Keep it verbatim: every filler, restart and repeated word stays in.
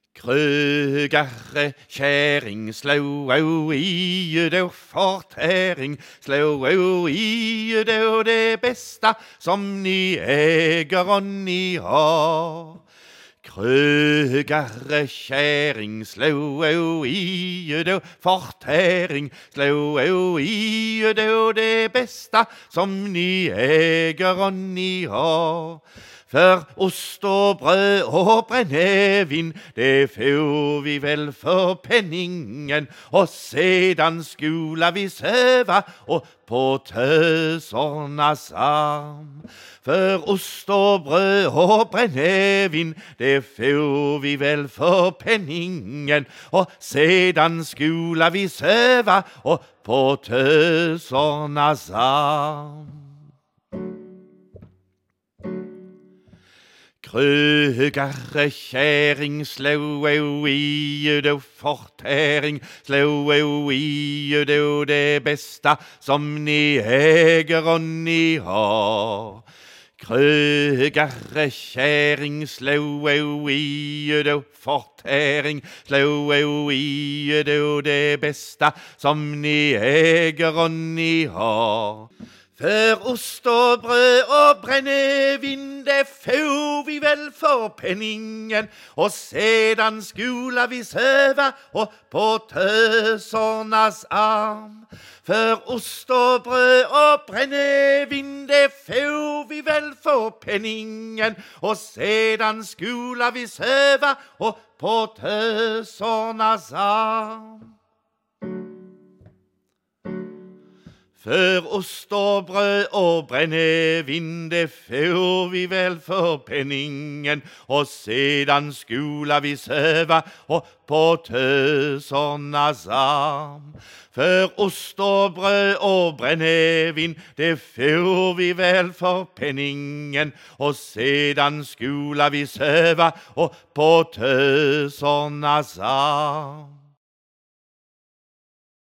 Krøgere, kjæring, slå au i det og fortæring, slå au i det og det beste som ni eier og ni har. Krøgere, kjæring, slå au i det og fortæring, slå au i det og det beste som ni eier og ni har. For ost og brød og brennevin, det får vi vel for penningen, og sedan skula vi søva og på tøsernas arm. For ost og brød og brennevin, det får vi vel for penningen, og sedan skula vi søva og på tøsernas arm. Krøgere, kjæring, slå au i det og fortæring, slå au i det og det beste som ni eier og ni har. Krøgere, kjæring, slå au i det og fortæring, slå au i det og det beste som ni eier og ni har. For ost og brød og brennevin, det får vi vel for penningen, og sedan skula vi søva og på tøsernas arm. For ost og brød og brennevin, det får vi vel for penningen, og sedan skula vi søva og på tøsernas arm. For ost og brød og brennevin, det får vi vel for penningen, og sedan skula vi søva og på tøsernas arm. For ost og brød og brennevin, det får vi vel for penningen, og sedan skula vi søva og på tøsernas arm.